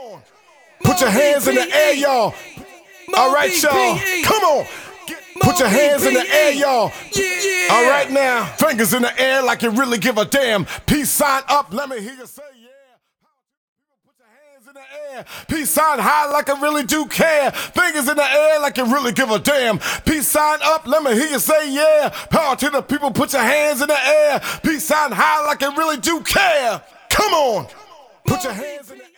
on. Put your hands in the air, y'all. All right, y'all. Come on. Put your hands in the air, y'all. All right now. Fingers in the air like you really give a damn. Peace sign up. Let me hear you say yeah. Put your hands in the air. Peace sign high like I really do care. Fingers in the air like you really give a damn. Peace sign up. Let me hear you say yeah. Power to the people. Put your hands in the air. Peace sign high like I really do care. Come on. Put your hands in the air.